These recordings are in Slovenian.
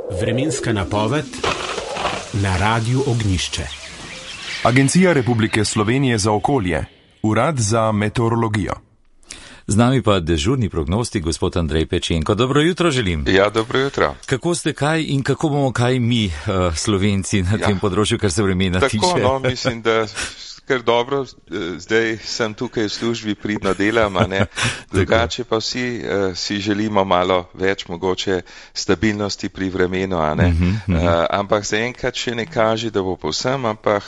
Vremenska napoved na Radiu Ognjišče. Agencija Republike Slovenije za okolje, Urad za meteorologijo. Z nami pa dežurni prognostik, gospod Andrej Pečenko. Dobro jutro želim. Ja, dobro jutro. Kako ste kaj in kako bomo kaj mi, Slovenci, na tem področju, kar se vremena tiče? Tako, mislim, da kar dobro, zdaj sem tukaj v službi, pridno delam, a ne. Drugače pa vsi si želimo malo več mogoče stabilnosti pri vremenu, a ne. Ampak zaenkrat še ne kaže, da bo povsem, ampak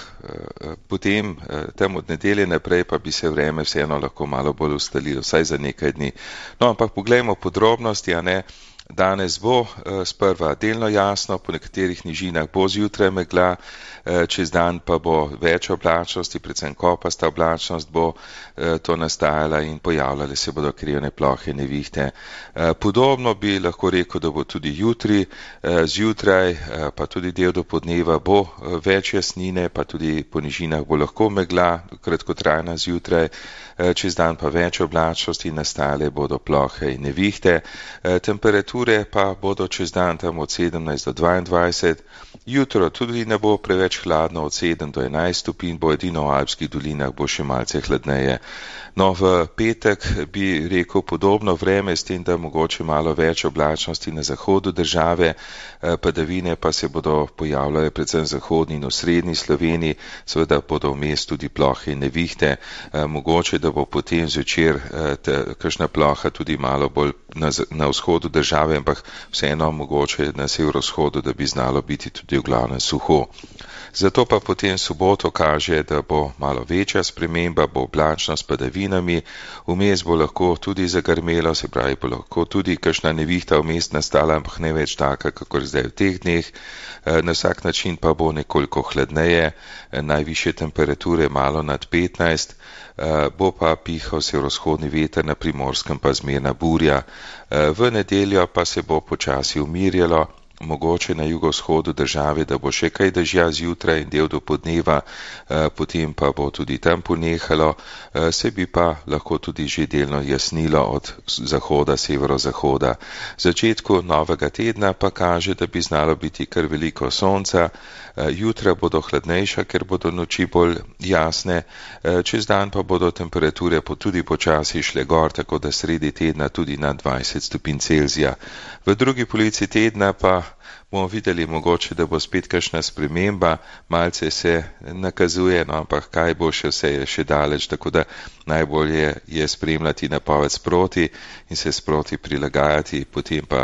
potem tam od nedelje naprej pa bi se vreme vseeno lahko malo bolj ustalilo, vsaj za nekaj dni. No, ampak poglejmo podrobnosti, a ne. Danes bo sprva delno jasno, po nekaterih nižinah bo zjutraj megla, čez dan pa bo več oblačnosti, predvsem kopasta oblačnost bo to nastajala in pojavljale se bodo krivne plohe, nevihte. Podobno bi lahko rekel, da bo tudi jutri, zjutraj pa tudi del do podneva bo več jasnine, pa tudi po nižinah bo lahko megla, kratkotrajna zjutraj, čez dan pa več oblačnosti, nastajale bodo plohe in nevihte. Temperature pa bodo čez dan tam od 17 do 22, jutro tudi ne bo preveč hladno, od 7 do 11 stopinj, bo edino v alpskih dolinah bo še malce hladneje. No, v petek bi rekel podobno vreme, s tem, da mogoče malo več oblačnosti na zahodu države, padavine pa se bodo pojavljale predvsem v zahodni in osrednji Sloveniji, seveda bodo vmes tudi plohe in nevihte, mogoče, da bo potem zvečer kakšna ploha tudi malo bolj na vzhodu države, ampak vseeno mogoče na severovzhodu, da bi znalo biti tudi v glavnem suho. Zato pa potem soboto kaže, da bo malo večja sprememba, bo oblačno s padavinami, vmes bo lahko tudi zagrmelo, se pravi, bo lahko tudi kakšna nevihta vmes nastala, ampak ne več taka, kakor zdaj v teh dneh. Na vsak način pa bo nekoliko hladneje, najvišje temperature malo nad 15, bo pa pihal severovzhodni veter, na Primorskem pa zmerna burja. V nedeljo pa se bo počasi umirjalo, mogoče na jugovzhodu države, da bo še kaj dežja zjutraj in del do podneva, potem pa bo tudi tam ponehalo, se bi pa lahko tudi že delno jasnilo od zahoda, severozahoda. V začetku novega tedna pa kaže, da bi znalo biti kar veliko sonca, jutra bodo hladnejša, ker bodo noči bolj jasne, čez dan pa bodo temperature tudi počasi šle gor, tako da sredi tedna tudi na 20 stopinj Celzija. V drugi polovici tedna pa bomo videli mogoče, da bo spet kakšna sprememba, malce se nakazuje, no, ampak kaj bo še, vse je še daleč, tako da najbolje je spremljati napoved sproti in se sproti prilagajati, potem pa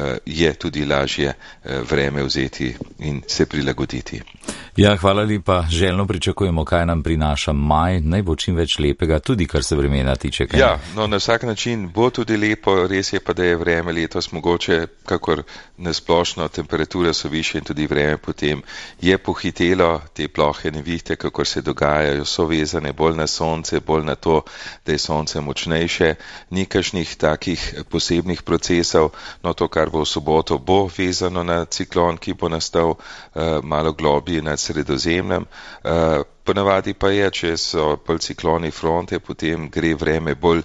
je tudi lažje vreme vzeti in se prilagoditi. Ja, hvala lepa, željno pričakujemo, kaj nam prinaša maj, naj bo čim več lepega, tudi kar se vremena tiče. Kaj? Ja, no, na vsak način bo tudi lepo, res je pa, da je vreme letos mogoče, kakor nasplošno temperature so više in tudi vreme potem je pohitelo, te plohe nevihte, kakor se dogajajo, so vezane bolj na sonce, bolj na to, da je sonce močnejše, nikašnih takih posebnih procesov, no to, kar bo v soboto, bo vezano na ciklon, ki bo nastal malo globje nad Sredozemljem. Ponavadi pa je, če so bolj cikloni fronte, potem gre vreme bolj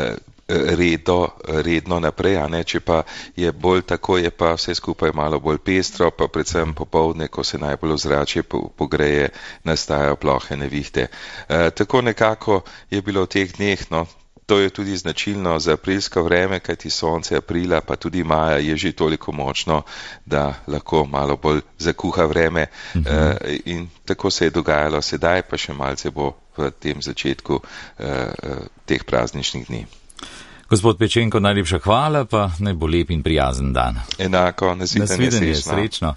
redno naprej, a ne, če pa je bolj tako, je pa vse skupaj malo bolj pestro, pa predvsem popoldne, ko se najbolj ozračje pogreje, nastajajo plohe nevihte. Tako nekako je bilo v teh dneh, no, to je tudi značilno za aprilsko vreme, kajti sonce aprila pa tudi maja je že toliko močno, da lahko malo bolj zakuha vreme in tako se je dogajalo sedaj, pa še malce bo v tem začetku teh prazničnih dni. Gospod Pečenko, najlepša hvala, pa naj bo lep in prijazen dan. Enako, nasvidenje, srečno.